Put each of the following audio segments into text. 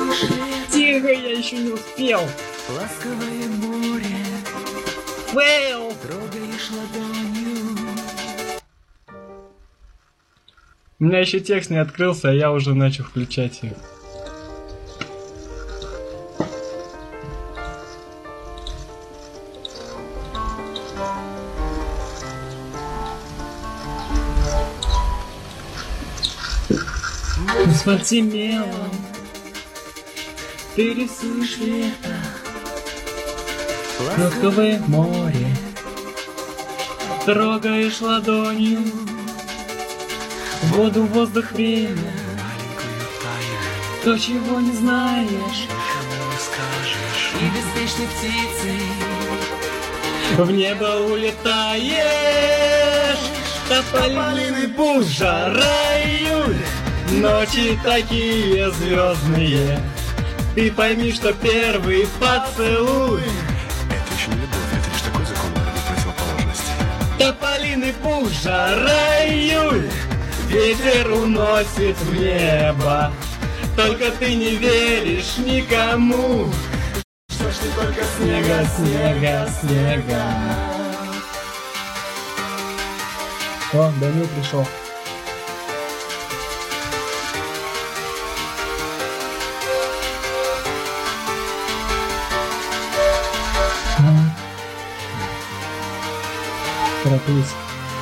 Тихо, я еще не успел. Ласковое море, Фейл. трогаешь ладонью. У меня еще текст не открылся, а я уже начал включать их. Смотри мелом, ты рисуешь лето, ласковое море, трогаешь ладонью воду, воздух, время, то, чего не знаешь, И беспечной птицей в небо улетаешь. Тополиный пух, жара, июль, ночи такие звездные. Ты пойми, что первый поцелуй Это еще не любовь, это лишь такой закон противоположности. тополиный пух, жара, июль, ветер уносит в небо. Только ты не веришь никому. Что ж ты только снега, снега, снега. О, Данил пришел. Тороплюсь.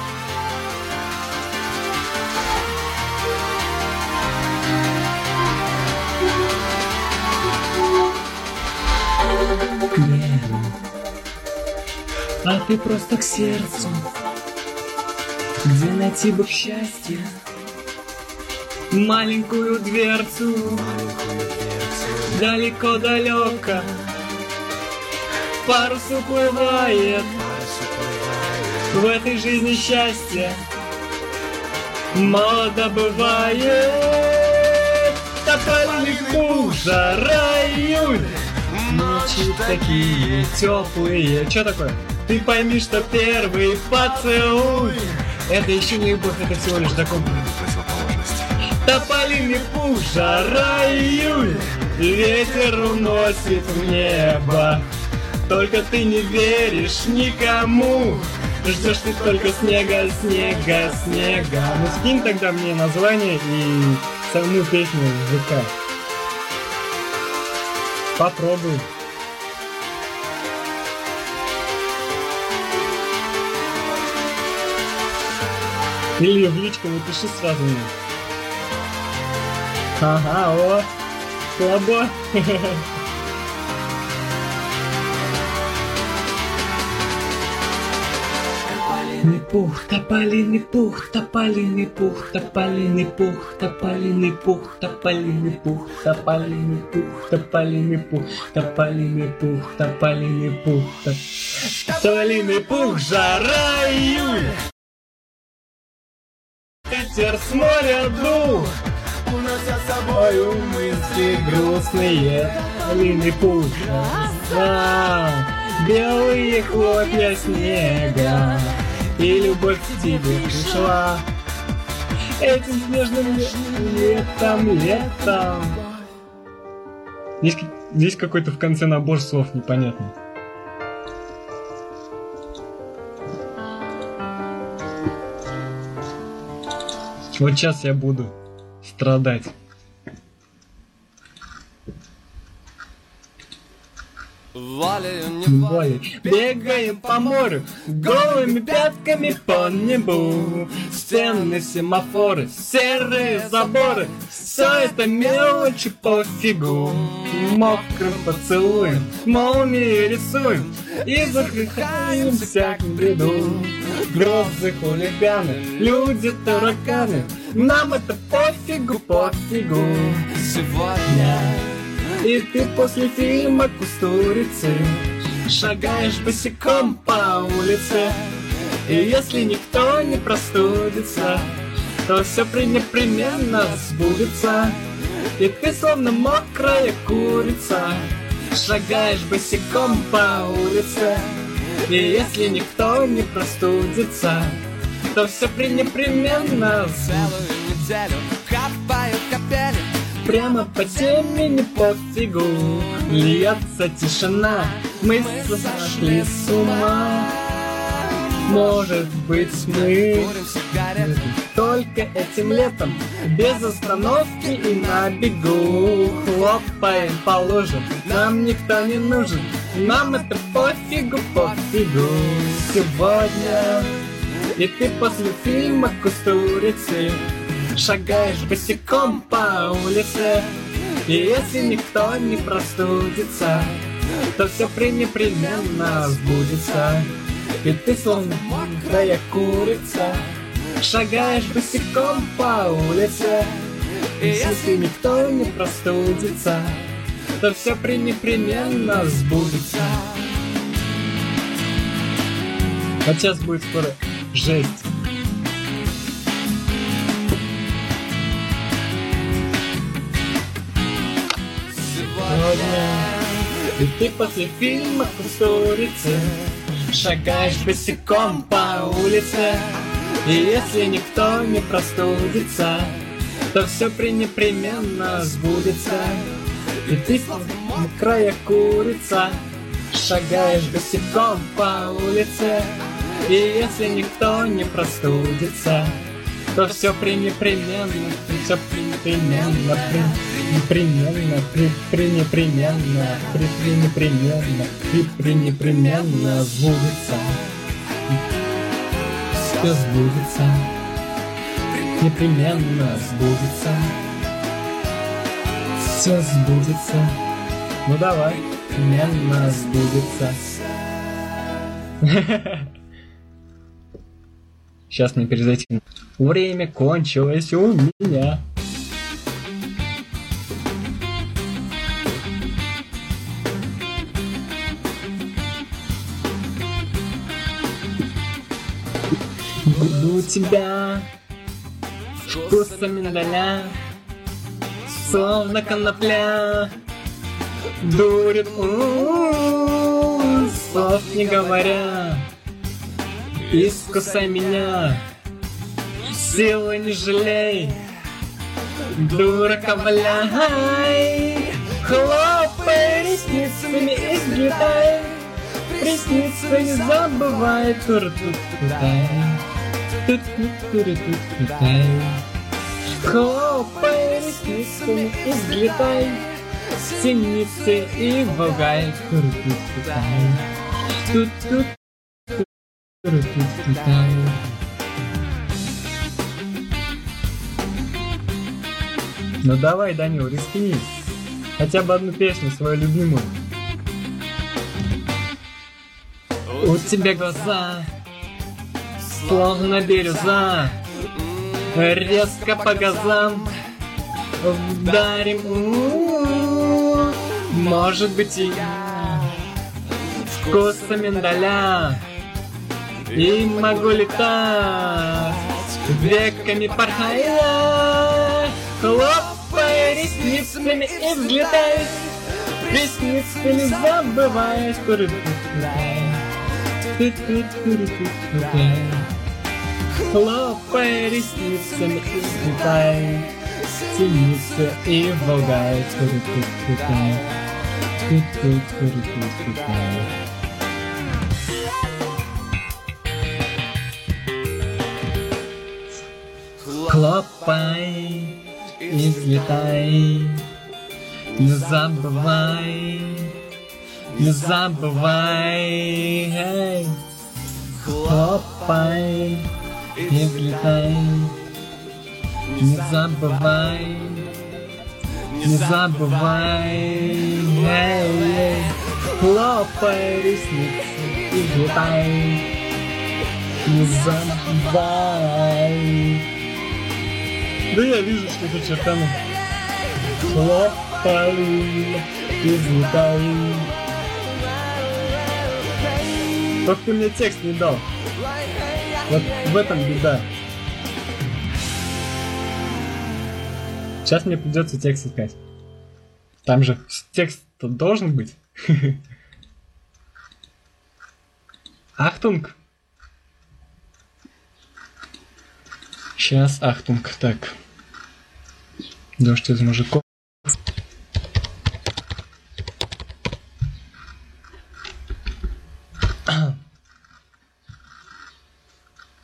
А ты просто к сердцу, где найти бы счастье, маленькую дверцу, далеко-далеко, парус уплывает, в этой жизни счастье мало бывает. Тополиный пух, жара, июль, ночи такие теплые. Чё такое? Ты пойми, что первый поцелуй это еще не любовь, это всего лишь закон Противоположности. тополиный пух, жара, июль, ветер уносит в небо. Только ты не веришь никому. Ждешь ты только снега, снега, снега. Ну скинь тогда мне название и саму песню в ВК. Попробуй. Или в личку напиши сразу мне. Ага, о, слабо. Тополиный пух, тополиный пух, тополиный пух, тополиный пух, тополиный пух, тополиный пух, тополиный пух, тополиный пух, тополиный пух, тополиный пух, жара, июль. Ветер с моря дул, унося с собою мысли грустные. Тополиный пух, белые хлопья снега. И любовь к тебе пришла этим снежным летом. Здесь какой-то в конце набор слов непонятный. Вот сейчас я буду страдать. Волей бегаем по морю, голыми пятками по небу. Стены, семафоры, серые заборы, все это мелочи пофигу. Мокрым поцелуем, молнии рисуем и закрываем всякую беду. Грозы, хулиганы, люди, тараканы, нам это пофигу, пофигу. Сегодня и ты после фильма «Кустурицы» шагаешь босиком по улице. И если никто не простудится, то все непременно сбудется. И ты словно мокрая курица шагаешь босиком по улице. И если никто не простудится, то все непременно сбудется. Целую неделю копают капели, прямо по темени пофигу. Льется тишина, мы сошли с ума. Может быть, мы только этим летом, без остановки и на бегу. Хлопаем по лужам, нам никто не нужен, нам это пофигу, пофигу. Сегодня и ты после фильма «Кустурицы» шагаешь босиком по улице. И если никто не простудится, то все непременно сбудется. И ты словно мокрая курица шагаешь босиком по улице. И если никто не простудится, то все непременно сбудется. А сейчас будет скоро жесть. Сегодня и ты после фильма «Кустурицы» шагаешь босиком по улице. И если никто не простудится, то все непременно сбудется. И ты, мокрая курица, шагаешь босиком по улице. И если никто не простудится, то все непременно, все непременно, непременно сбудется. Все сбудется, непременно сбудется. Все сбудется. Ну давай, непременно сбудется. Сейчас мне перезайти. Время кончилось у меня. Буду тебя вкусом миндаля, словно конопля, дурит, слов не говоря. Искусай меня, силы не жалей, дурака валяй, хлопай ресницами и взлетай, ресницы не забывай, тур-тур-тутай, тур-тур-тур-тутай, хлопай ресницами и взлетай, синицы и вогай, тур-тур-тутай, тур-тур. Ну давай, Данил, рискни. Хотя бы одну песню свою любимую. У тебя глаза словно бирюза, резко по газам вдарим. Может быть и я вкуса миндаля, и могу летать веками порхая, хлопая ресницами и взлетай, ресницами забывая, хлопая ресницами и взлетай, синицы и волгай, хлопай и взлетай, не забывай, не забывай, эй. Хлопай и взлетай, не забывай, не забывай, эй. Хлопай ресницы и взлетай, не забывай. Да я вижу, что это чертану. Хлопай и взлетай. Только ты мне текст не дал. Вот в этом беда. Сейчас мне придется текст искать. Там же текст должен быть. Ахтунг. Сейчас, ахтунг, так. Дождь из мужиков.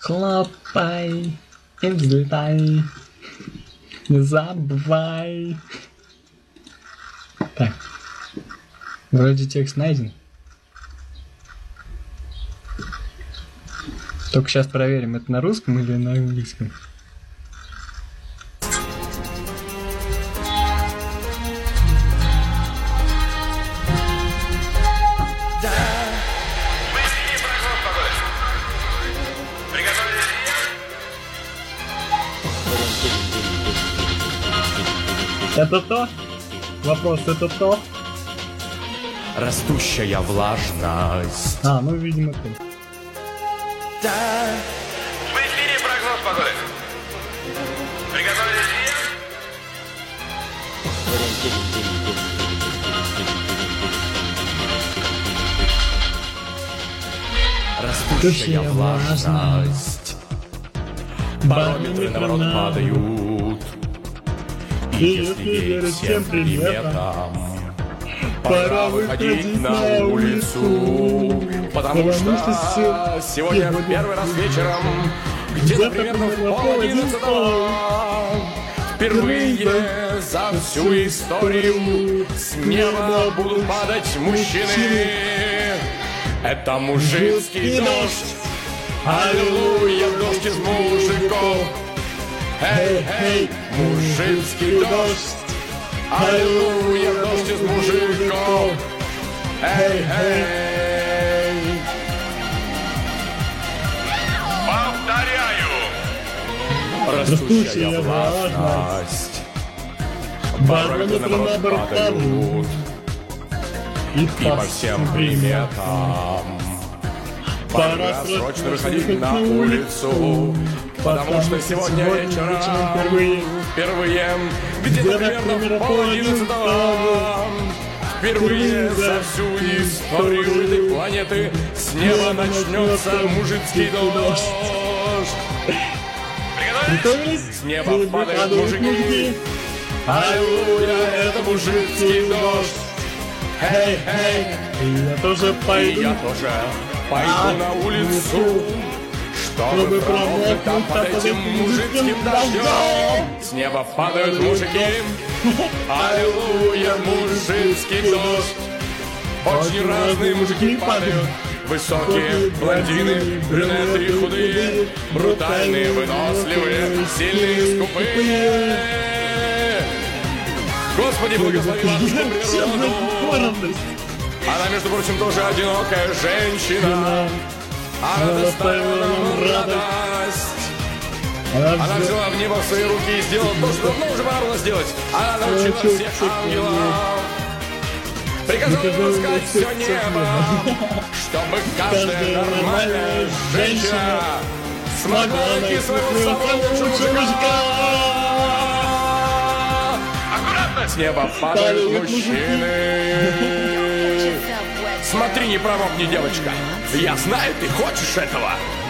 Хлопай и взлетай, не забывай. Так, вроде текст найден. Только сейчас проверим, это на русском или на английском. Это то? Вопрос, это то? Растущая влажность. Ну, видимо, то. Да. В эфире прогноз погоды. Приготовились? Растущая влажность. Барометры наоборот падают. И если верить всем приметам, пора выходить на улицу, потому что сегодня первый раз вечером, где-то примерно в 10:30, впервые за всю историю с неба будут падать мужчины. Это мужицкий дождь, аллилуйя, дождь из мужиков. Эй, эй, мужицкий дождь, аллилуйя, дождь из мужиков. Эй, эй. Повторяю. Растущая влажность. Барометры наоборот падают. И по всем приметам пора срочно выходить на улицу, потому что сегодня вечером впервые где-то примерно в 10:30, впервые за всю историю этой планеты с неба начнется мужицкий дождь. Приготовились? С неба падают мужики. Аллилуйя, это мужицкий дождь. Эй, эй, Я тоже и пойду. я тоже пойду на улицу, чтобы промокнуть там под этим мужицким дождем. С неба падают мужики. Аллилуйя, мужицкий дождь. Очень разные мужики падают. Высокие, блондины, брюнеты и худые, брутальные, выносливые, сильные, скупые. Господи, благослови матушку природу. Она, между прочим, тоже одинокая женщина. Она доставила нам радость. Она взяла в небо в свои руки и сделала то, что давно уже пора было сделать. Она научила всех ангелов. Приказала раскать все небо, чтобы каждая нормальная женщина смогла найти своего самого лучшего мужика. Аккуратно! С неба падают мужчины. Смотри, не промокни, девочка. Я знаю, ты хочешь этого.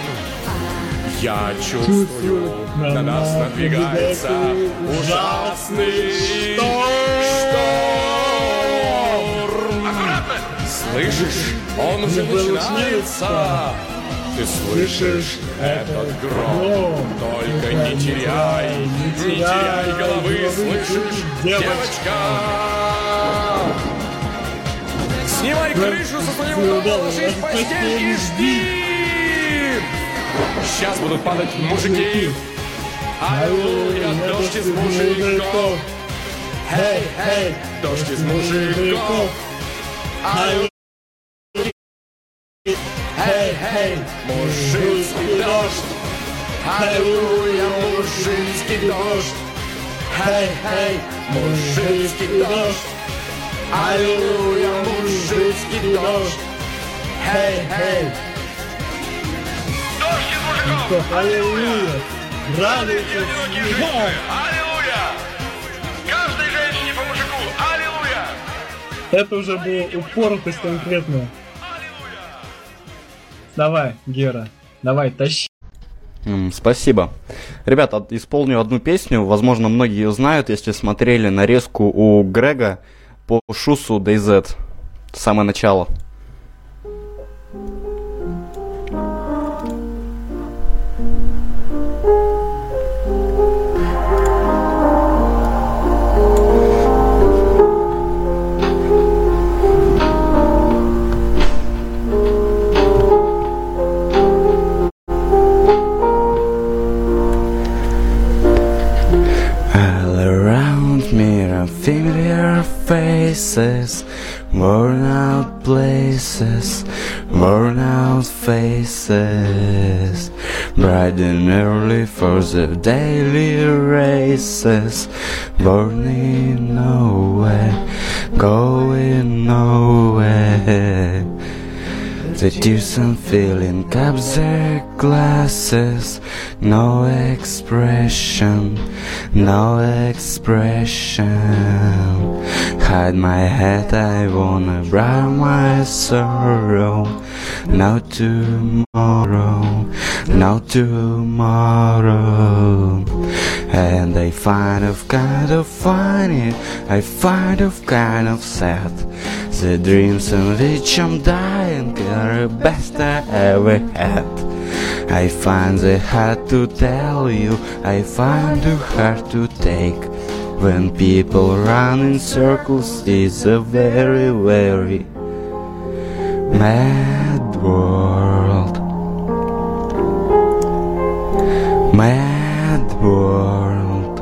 Я чувствую, на нас надвигается ужасный шторм. Аккуратно! Слышишь, он уже начинается. Ты слышишь этот гром? Только не теряй головы, слышишь, девочка? Снимай крышу со своего дома, ложись в постель и жди! Сейчас будут падать мужики. Аллилуйя, дождь из мужиков. Эй, эй, дождь из мужиков. Аллилуйя. Эй, эй, мужицкий дождь. Аллилуйя, мужицкий дождь. Эй, эй, мужицкий дождь. Аллилуйя, мужицкий дождь. Эй, эй. Дождь из мужиков. Аллилуйя! Радуйтесь! Одинокие женщины. Аллилуйя. Каждой женщине по мужику. Аллилуйя. Это уже была упоротость конкретная. Давай, Гера, давай, тащи. Спасибо. Ребята, исполню одну песню. Возможно, многие ее знают, если смотрели нарезку у Грега по Шусу DayZ. Самое начало. their faces, worn out places, worn out faces, bright and early for the daily races, burning nowhere, going nowhere. The tears and feeling cup their glasses, no expression, no expression. Hide my head, I wanna drown my sorrow. No tomorrow, no tomorrow. And I find of kind of funny, I find of kind of sad. The dreams in which I'm dying are the best I ever had. I find it hard to tell you, I find it hard to take. When people run in circles, it's a very, very mad world. Mad world.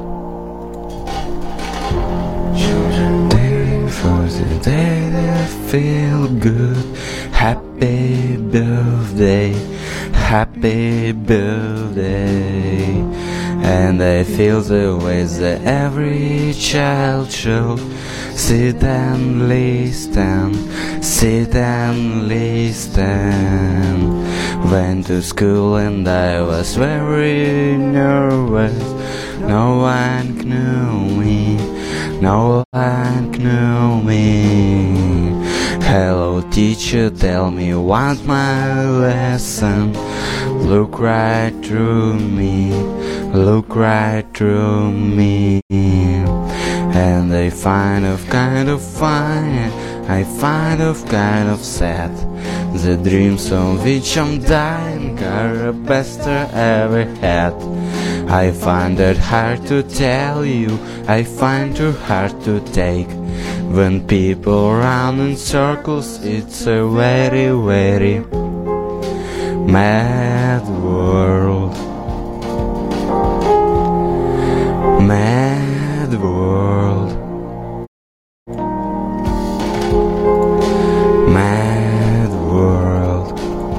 For the day they feel good. Happy birthday, happy birthday. And I feel the way that every child should sit and listen, sit and listen. Went to school and I was very nervous. No one knew me, no one knew me. Hello teacher, tell me what's my lesson. Look right through me, look right through me. And I find of kind of fine, I find of kind of sad. The dreams on which I'm dying are the best I ever had. I find it hard to tell you, I find it hard to take. When people run in circles, it's a very, very mad world. Mad world. Mad world.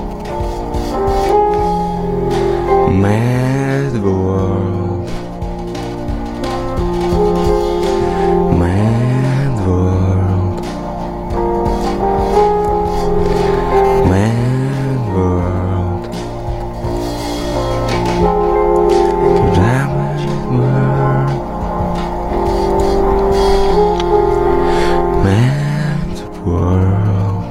Mad world. Mad world. Mad world. Mad world. Mad world.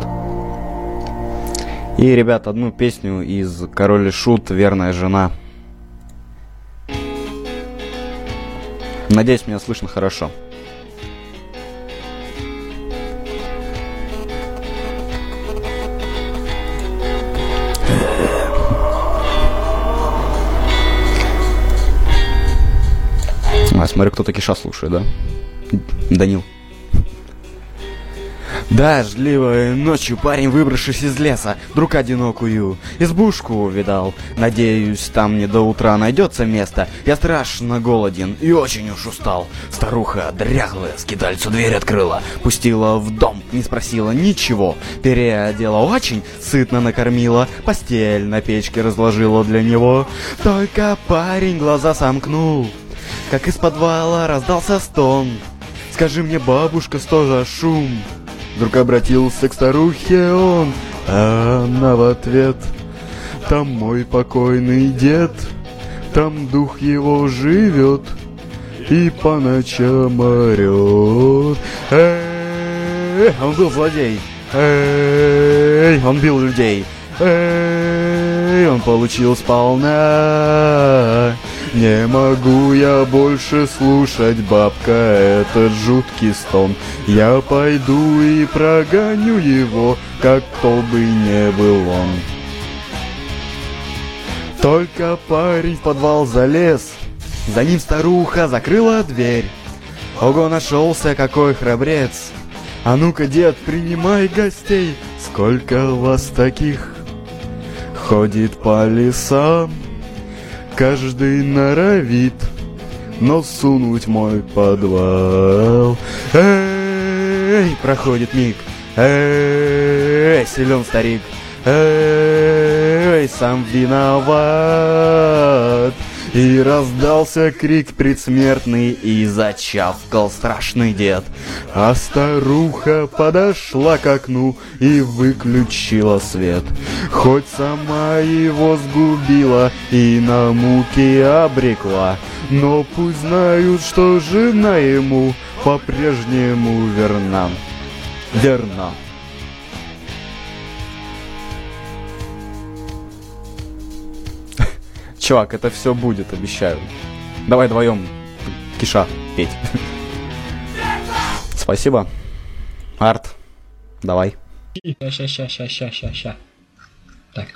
И, ребят, одну песню из «Король и Шут. Верная жена». Надеюсь, меня слышно хорошо. Смотрю, кто-то Киша слушает, да? Данил. Дождливой ночью парень, выбравшись из леса, вдруг одинокую избушку увидал. Надеюсь, там мне до утра найдется место. Я страшно голоден и очень уж устал. Старуха дряхлая скитальцу дверь открыла, пустила в дом, не спросила ничего. Переодела очень, сытно накормила, постель на печке разложила для него. Только парень глаза сомкнул, как из подвала раздался стон. «Скажи мне, бабушка, что за шум?» Вдруг обратился к старухе он, а она в ответ: «Там мой покойный дед, там дух его живет и по ночам орет». Он был злодей, он бил людей, он получил сполна. Не могу я больше слушать, бабка, этот жуткий стон. Я пойду и прогоню его, как кто бы не был он. Только парень в подвал залез, за ним старуха закрыла дверь. Ого, нашелся какой храбрец! А ну-ка, дед, принимай гостей. Сколько вас таких ходит по лесам? Каждый норовит нос сунуть в мой подвал. Эй, проходит миг. Эй, силен старик. Эй, сам виноват. И раздался крик предсмертный, и зачавкал страшный дед. А старуха подошла к окну и выключила свет. Хоть сама его сгубила и на муки обрекла, но пусть знают, что жена ему по-прежнему верна. Верна. Чувак, это все будет, обещаю. Давай вдвоем, Киша, петь. Спасибо. Арт, давай. Ща. Так.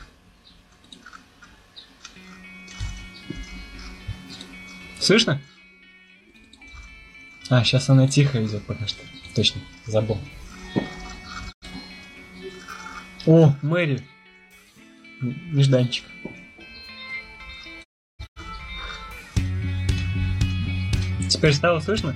Слышно? А, сейчас она тихо идет пока что. Точно, забыл. О, Мэри. Нежданчик. Теперь стало слышно?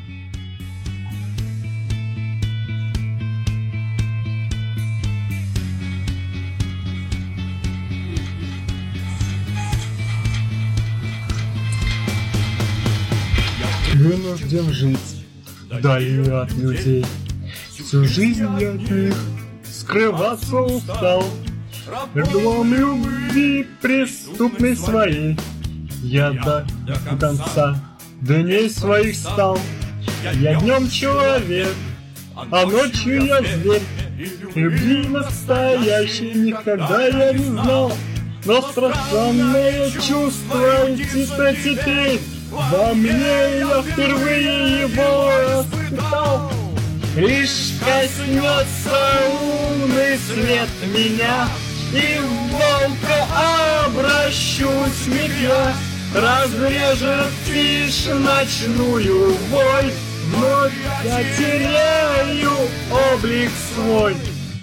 Вынужден жить вдали от людей. Всю жизнь я от них скрываться устал. Крылом любви преступной своей я до конца дней своих стал. Я днем человек, а ночью я зверь. Любви настоящей никогда я не знал. Но страшное чувство летит теперь во мне, я впервые его испытал. Лишь коснется лунный свет меня, и в волка обращусь миг я. Разрежет тишь ночную боль, вновь я теряю облик свой.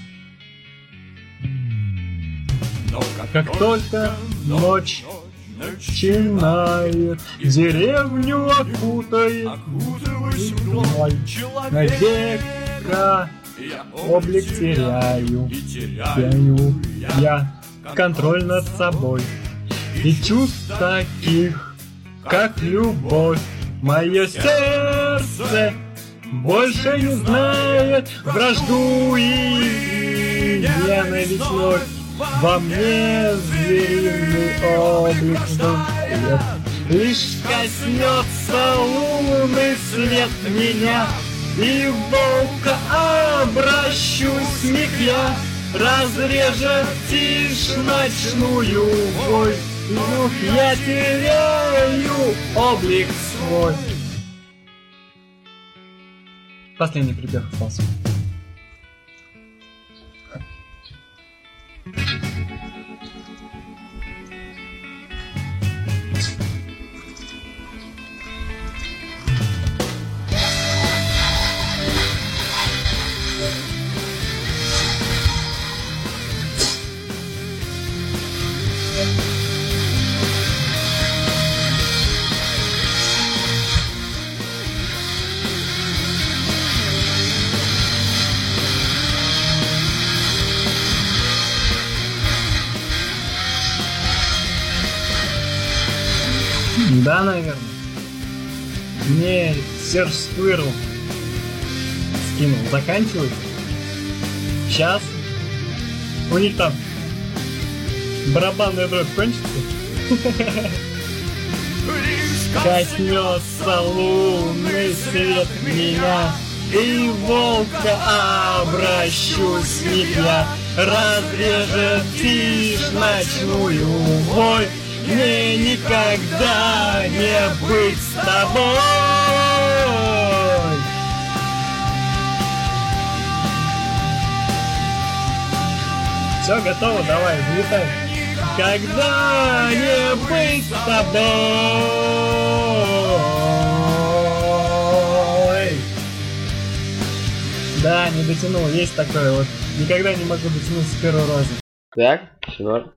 Как только ночь начинает, деревню окутает тьмой. Навека облик теряю я контроль над собой. И чувств таких, как любовь, мое сердце больше не знает вражду и ненависть вновь. Во мне звериный облик свет. Лишь коснется лунный свет меня, и в волка обращусь миг я. Разрежет тишь ночную боль, вновь я теряю облик свой. Последний припев остался. Да, наверное. Мне Серж Сквирл скинул. Заканчивать. Сейчас. У них там барабанная дробь кончится. Коснется лунный свет меня, и волка обращусь миг я. Разрежет тишь ночную боль, мне никогда не быть с тобой. Все готово, давай, взлетай. Когда не быть с тобой. Да, не дотянул, есть такое вот. Никогда не могу дотянуть с первого раза. Так, все.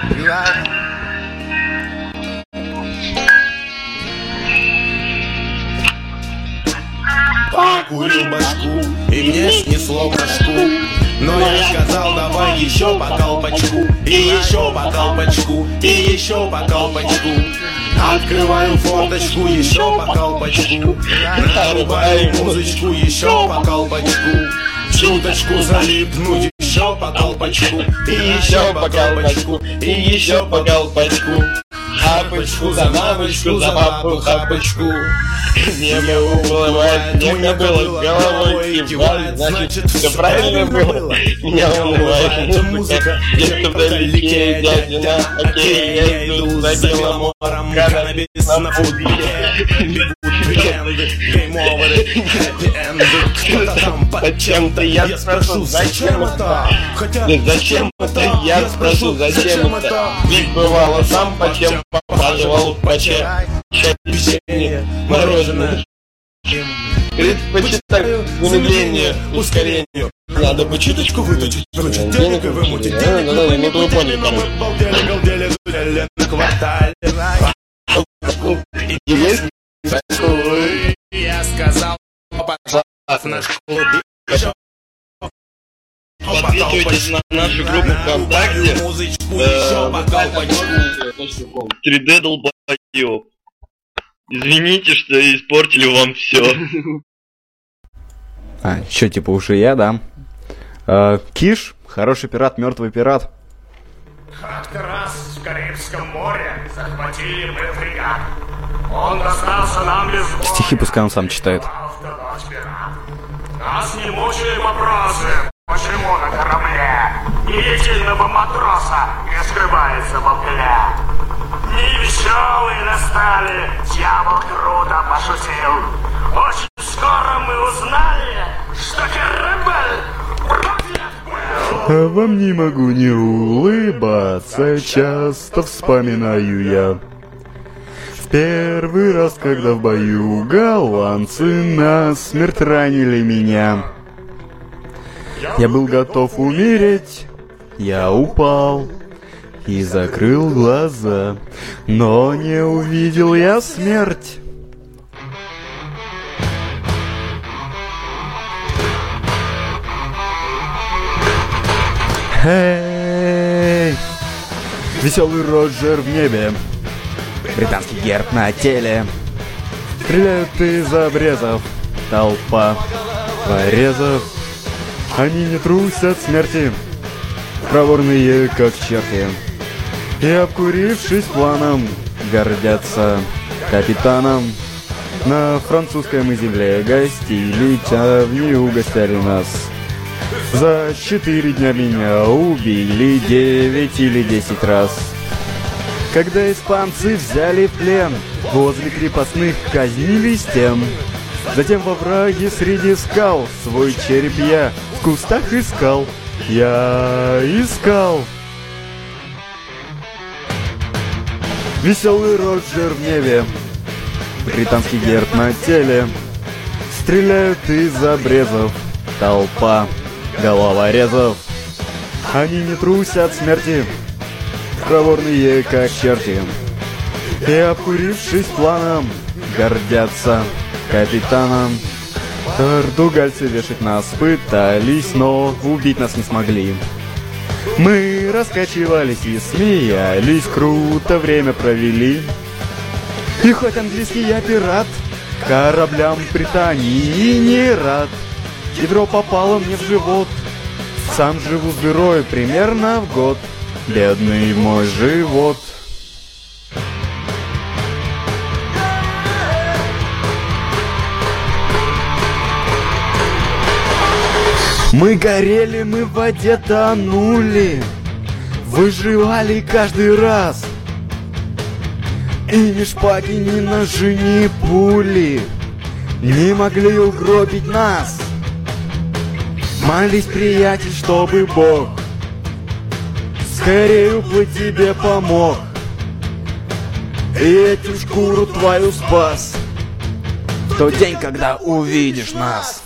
Покурил башку, и мне снесло башку. Но я сказал, давай еще по колпачку, и еще по колпачку, и еще по колпачку. Открываю форточку, еще по колпачку. Нарубаю музычку, еще по колпачку. Чуточку залипнуть, еще по колпачку, и еще по колпачку, и еще по колпачку. Хапочку за мамочку, за папу хапочку. Небо уплывает, мне было головой кивать. Значит, все правильно было. Меня умывает музыка, где-то вдалеке дядина. Окей, я иду за белым мором, каннабис на футболе. Легенды, гейм-оверы, хэппи-энды. Кто-то там под чем-то, я спрошу, зачем это? Хотя, зачем это? Я спрошу, зачем это? Ведь бывало сам по чем попадывал по чай, печенье, мороженое. Предпочитаю замедление ускорению. Надо бы чуточку выточить, выручить денег и вымутить денег. Ну поняли, но мы балдели, галдели, зудели на квартале. Я сказал, пожалуйста, наш клуб. Подписывайтесь на нашу группу ВКонтакте 3D долбоёб. Извините, что испортили вам все. Чё, типа уже я, да? Киш, хороший пират, мертвый пират. Как-то раз в Карибском море захватили мы фрегат. Он достался нам без боя. Стихи пускай он сам читает. Нас не мучили вопросы, почему на корабле ни единого матроса не скрывается во мгле. Дни веселые настали, дьявол круто пошутил. Очень скоро мы узнали, что корабль проклят был. А вам не могу не улыбаться, часто вспоминаю я. В первый раз, когда в бою голландцы насмерть ранили меня. Я был готов умереть, я упал и закрыл глаза, но не увидел я смерть. Эй, веселый Роджер в небе, британский герб на теле, стреляют из обрезов, толпа порезов. Они не трусят смерти, проворные как черти, и, обкурившись планом, гордятся капитаном. На французской мы земле гостили, не угостили нас. За 4 дня меня убили 9 или 10 раз. Когда испанцы взяли в плен, возле крепостных казнили стен. Затем во враге среди скал свой череп я в кустах искал. Я искал. Веселый Роджер в небе, британский герб на теле, стреляют из обрезов, толпа головорезов. Они не трусят смерти, проворные как черти, и, обкурившись планом, гордятся капитаном. Португальцы вешать нас пытались, но убить нас не смогли. Мы раскачивались и смеялись, круто время провели. И хоть английский я пират, кораблям Британии не рад. Ядро попало мне в живот, сам живу с дырой примерно в год. Бедный мой живот. Мы горели, мы в воде тонули, выживали каждый раз. И ни шпаги, ни ножи, ни пули не могли угробить нас. Молись, приятель, чтобы Бог скорее бы тебе помог и эту шкуру твою спас в тот день, когда увидишь нас.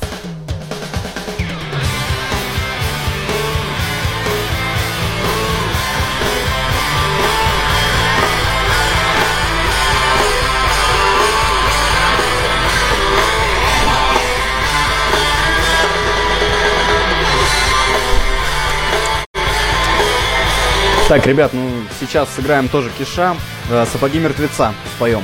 Так, ребят, ну сейчас сыграем тоже Киша. «Сапоги мертвеца» споем.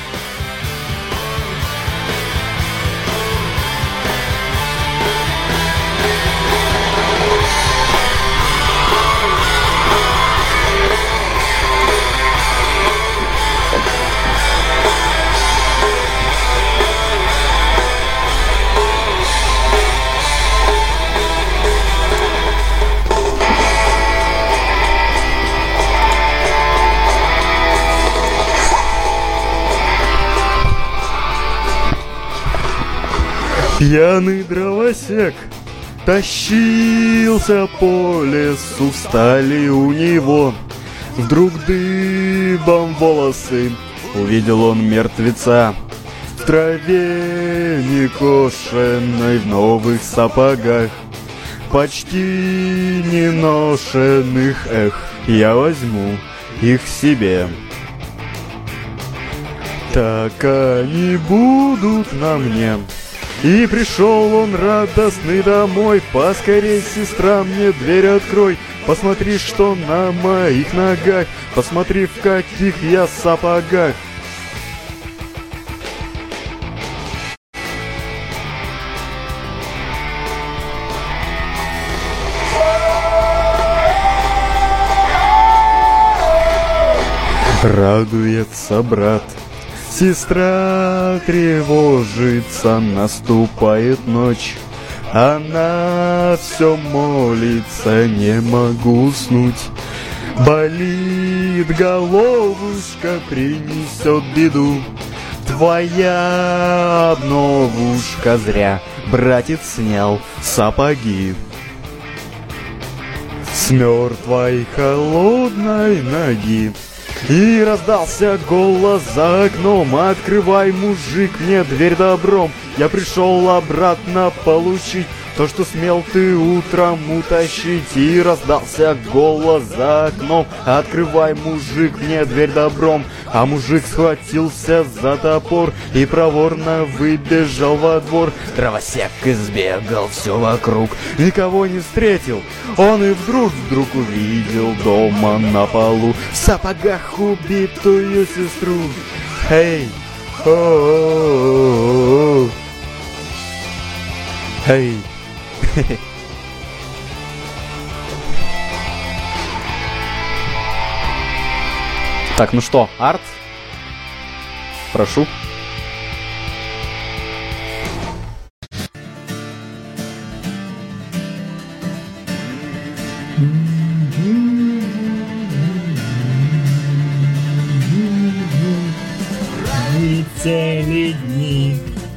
Пьяный дровосек тащился по лесу, встали у него вдруг дыбом волосы. Увидел он мертвеца в траве некошенной, в новых сапогах, почти не ношенных. Эх, я возьму их себе. Так они будут на мне. И пришел он радостный домой. Поскорей, сестра, мне дверь открой. Посмотри, что на моих ногах. Посмотри, в каких я сапогах. Радуется брат. Сестра тревожится, наступает ночь. Она все молится, не могу уснуть. Болит головушка, принесет беду. Твоя обновушка зря, братец снял сапоги. С мертвой холодной ноги. И раздался голос за окном: «Открывай, мужик, мне дверь добром. Я пришел обратно получить то, что смел ты утром утащить». И раздался голос за окном: «Открывай, мужик, мне дверь добром». А мужик схватился за топор и проворно выбежал во двор. Дровосек избегал все вокруг, никого не встретил. Он и вдруг увидел дома на полу в сапогах убитую сестру. Эй, о-о-о-о-о. Эй. Так, ну что, Арт? Прошу. Летели дни,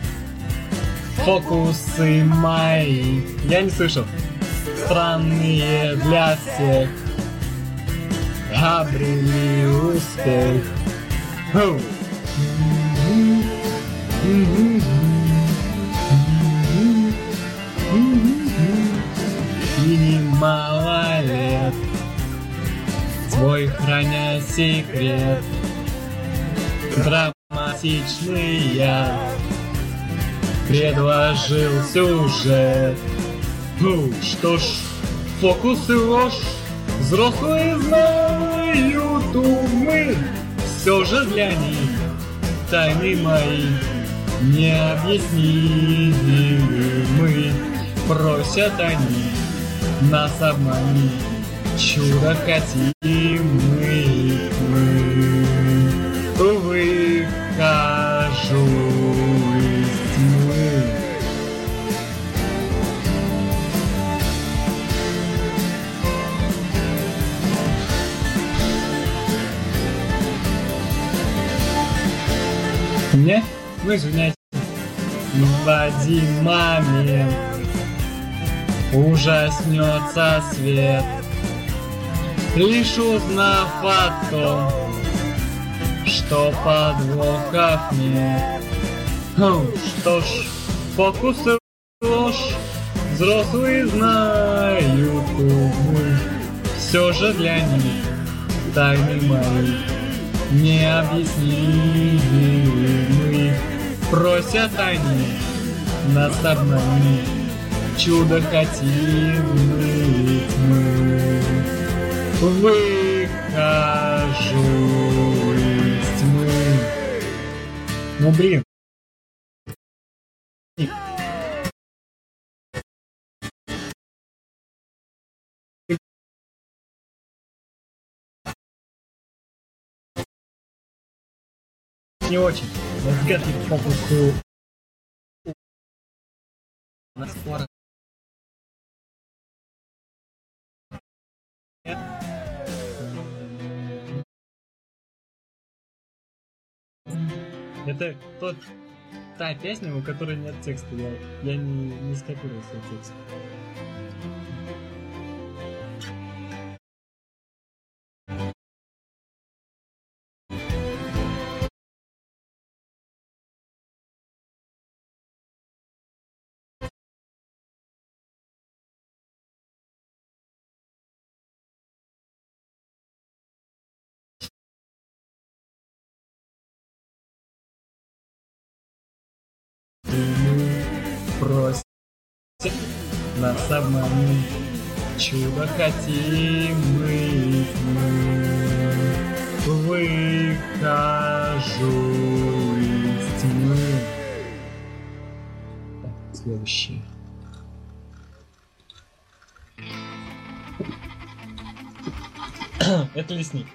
фокусы мои. Я не слышал. Странные для всех, обрели успех. Оу. И немало лет твой храня секрет, драматичный я предложил сюжет. Ну, что ж, фокус и ложь взрослые знают умы, все же для них тайны мои необъяснимы. Просят они нас обмануть, чудо хотим мы. Выхожу из тьмы. Мне? Ну, извиняйте. В один момент ужаснется свет, лишь узнав о том, что подвохов нет. Что ж, фокус и ложь взрослые знают умы, все же для них тайны мои необъяснимы. Просят они нас обмануть, чудо хотим мы. выхожу из тьмы. Ну блин. Не очень. Но взгляд не попал на спор. Это та песня, у которой нет текста. Я не скопирую свой текст. Просим нас обмануть, чудо хотим мы. Выхожу из тьмы. Так, следующий. Это лесник.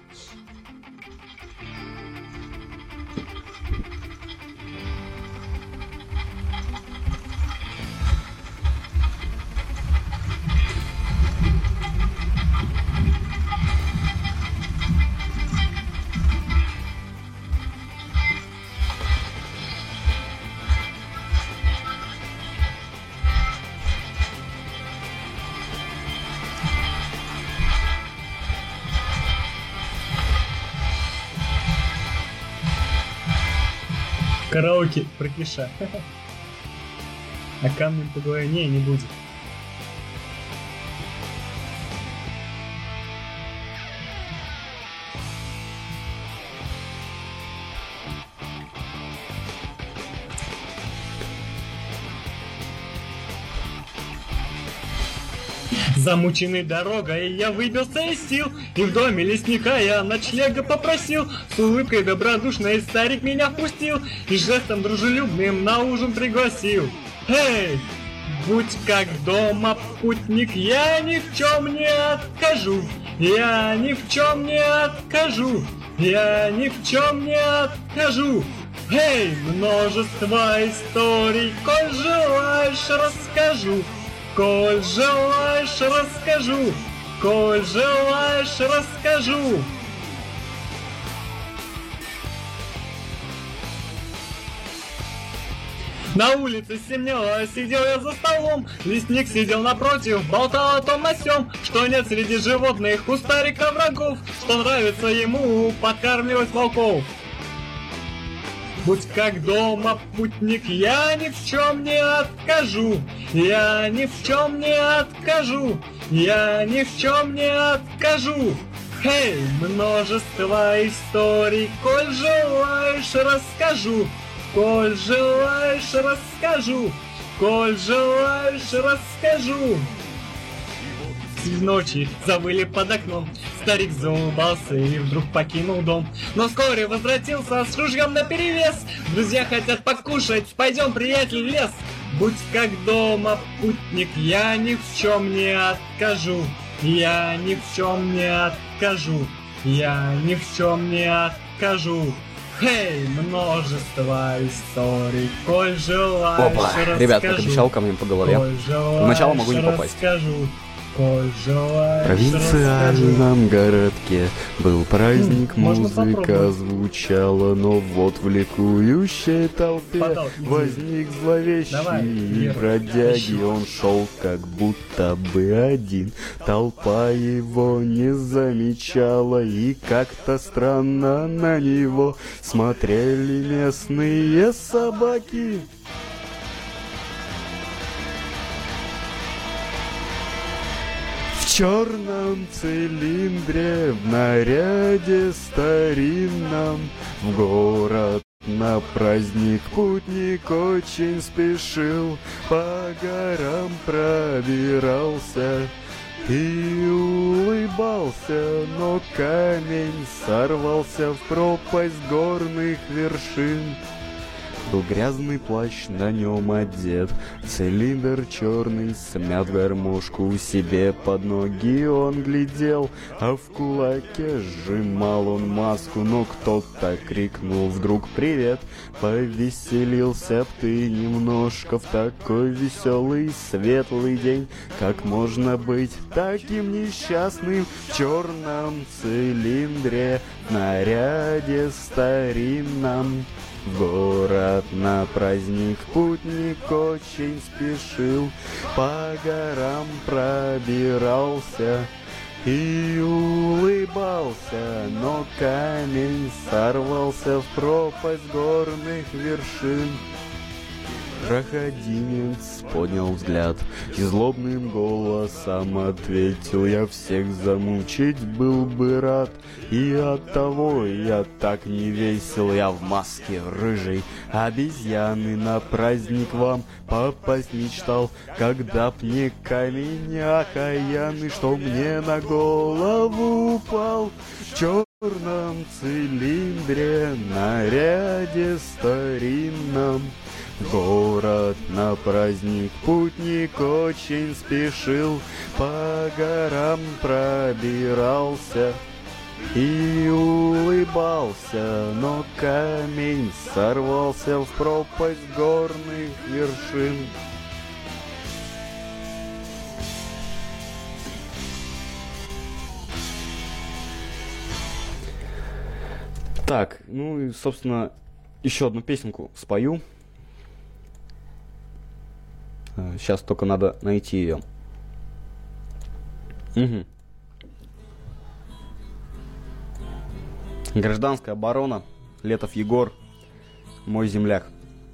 Караоке про Киша. А камнем по голове не будет. Замученный дорогой я выбился из сил, и в доме лесника я ночлега попросил. С улыбкой добродушной старик меня впустил и жестом дружелюбным на ужин пригласил. Эй, будь как дома, путник, я ни в чем не откажу. Я ни в чем не откажу. Я ни в чем не откажу. Эй, множество историй, коль желаешь, расскажу. Коль желаешь, расскажу. Коль желаешь, расскажу. На улице стемнело, сидел я за столом. Лесник сидел напротив, болтал о том о сём, что нет среди животных у старика врагов, что нравится ему подкармливать волков. Будь как дома, путник, я ни в чем не откажу. Я ни в чем не откажу. Я ни в чем не откажу. Эй, множество историй, коль желаешь, расскажу. Коль желаешь, расскажу. Коль желаешь, расскажу. В ночи завыли под окном. Старик заулыбался и вдруг покинул дом. Но вскоре возвратился с ружьем наперевес. Друзья хотят покушать, пойдем, приятель, в лес. Будь как дома, путник, я ни в чем не откажу. Я ни в чем не откажу. Я ни в чем не откажу. Эй, множество историй, коль желаешь, Опа, расскажу. ребят, как обещал, камнем по голове. Сначала могу не попасть. Расскажу. В провинциальном городке был праздник, Можно музыка попробовать. звучала, но вот в ликующей толпе Подал, иди. возник зловещий Давай, Вера, бродяги. ищу. Он шел как будто бы один, толпа его не замечала, и как-то странно на него смотрели местные собаки. В черном цилиндре, в наряде старинном, в город на праздник путник очень спешил, по горам пробирался и улыбался, но камень сорвался в пропасть горных вершин. Был грязный плащ, на нем одет, цилиндр черный, смят в гармошку себе под ноги он глядел, а в кулаке сжимал он маску, но кто-то крикнул вдруг «Привет!» Повеселился б ты немножко в такой веселый светлый день. Как можно быть таким несчастным в черном цилиндре, в наряде старинном? В город на праздник путник очень спешил, по горам пробирался и улыбался, но камень сорвался в пропасть горных вершин. Проходимец поднял взгляд и злобным голосом ответил: я всех замучить был бы рад, и оттого я так не весел. Я в маске рыжей обезьяны на праздник вам попасть мечтал, когда б не камень окаянный, что мне на голову упал. В черном цилиндре, наряде старинном, город на праздник путник очень спешил, по горам пробирался и улыбался, но камень сорвался в пропасть горных вершин. Так, ну и, собственно, еще одну песенку спою. Сейчас только надо найти ее. Угу. Гражданская оборона. Летов Егор. Мой земляк.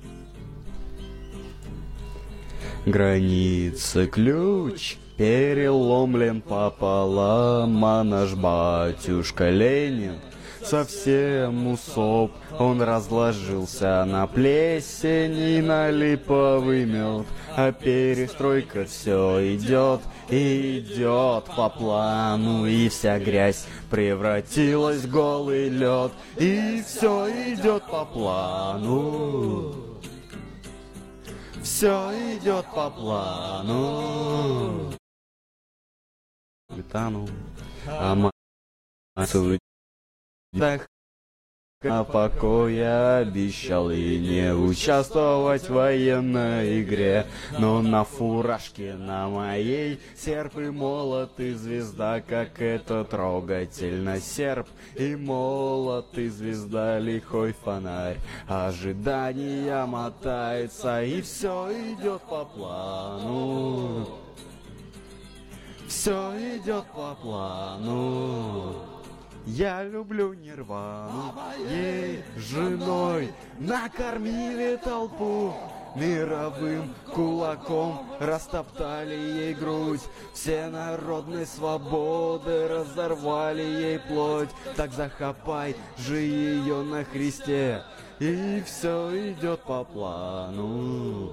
Граница ключ переломлен пополам, а наш батюшка Ленин совсем усоп. Он разложился на плесень и на липовый мед, а перестройка все идет и идет по плану, и вся грязь превратилась в голый лед, и все идет по плану. Все идет по плану. Летану, а массовый дах на покое обещал и не участвовать в военной игре, но на фуражке на моей серп и молот и звезда, как это трогательно, серп и молот и звезда, лихой фонарь, ожидание мотается, и все идет по плану. Все идет по плану. Я люблю Нирвану, ей женой накормили толпу, мировым кулаком растоптали ей грудь, все народной свободы разорвали ей плоть. Так захапай же ее на Христе, и все идет по плану.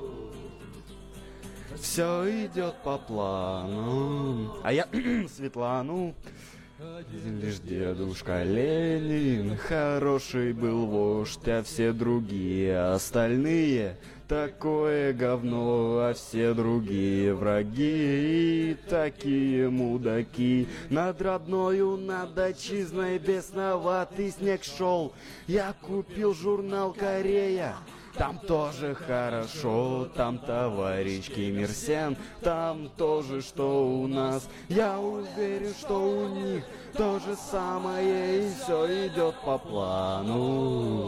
Все идет по плану. А я Светлану. Лишь дедушка Ленин хороший был вождь, а все другие остальные такое говно, а все другие враги и такие мудаки. Над родною, над отчизной бесноватый снег шел. Я купил журнал «Корея». Там тоже хорошо, там товарищ Ким Ир Сен, там тоже, что у нас. Я уверен, что у них то же самое, и все идет по плану.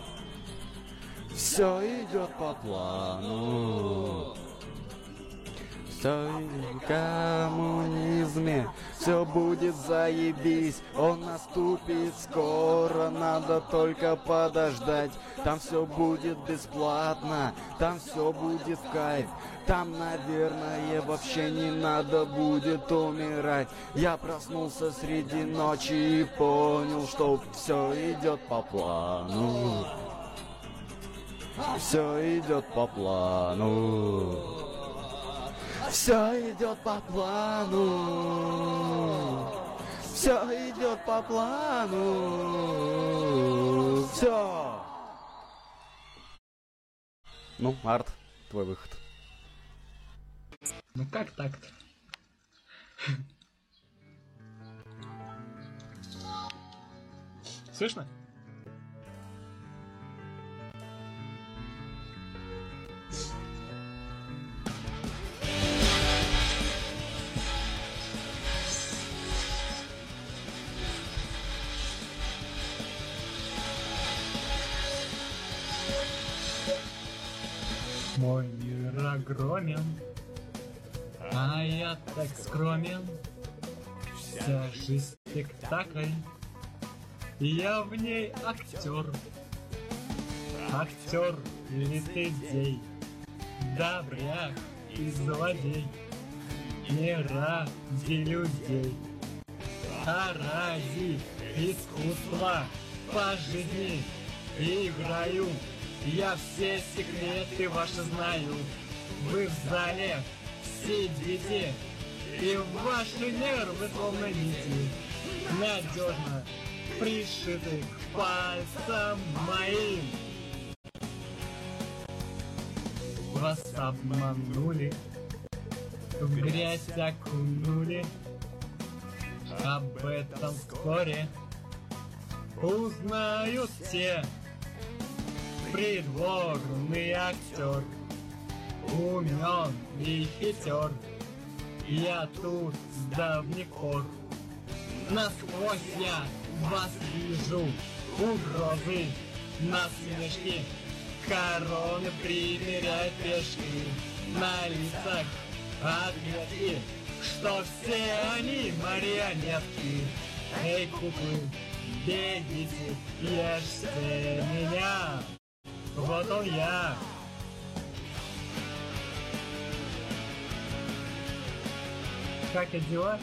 Все идет по плану. Все в коммунизме, все будет заебись, он наступит скоро, надо только подождать. Там все будет бесплатно, там все будет в кайф, там, наверное, вообще не надо будет умирать. Я проснулся среди ночи и понял, что все идет по плану. Все идет по плану. Все идет по плану. Все идет по плану. Все. Ну, Арт, твой выход. Ну как так-то? Слышно? Мой мир огромен, а я так скромен. Вся жизнь спектакль, я в ней актер. Актер или ты добряк и злодей. Не ради людей, а ради искусства по жизни играю. Я все секреты ваши знаю. Вы в зале сидите, и ваши нервы словно нити надежно пришиты к пальцам моим. Вас обманули, в грязь окунули. Об этом вскоре узнают все. Придворный актер, умен и хитер. Я тут с давних пор. Насквозь я вас вижу. Угрозы, насмешки, короны примеряют пешки. На лицах отметки, что все они марионетки. Эй, куклы, бегите, ешьте меня. Вот он я. Как и дела?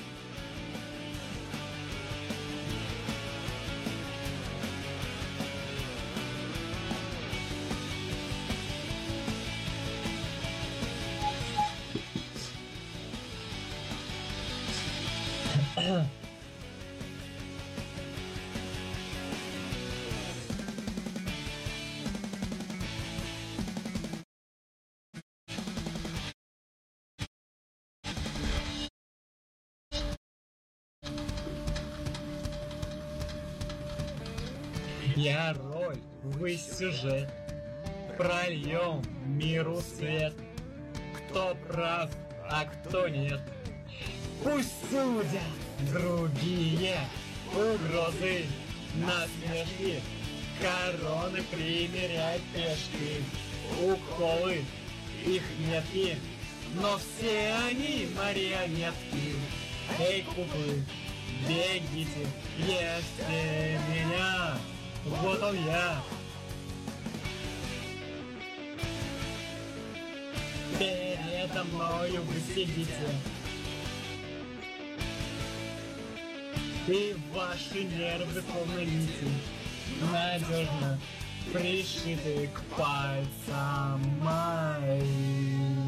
Я роль, вы сюжет, прольем миру свет. Кто прав, а кто нет. Пусть судят другие угрозы, насмешки, короны примеряют пешки. Уколы, их метки, но все они марионетки. Эй, куклы, бегите, ешьте меня. Вот он я. Передо мною вы сидите, и ваши нервы словно нити надежно пришиты к пальцам моим.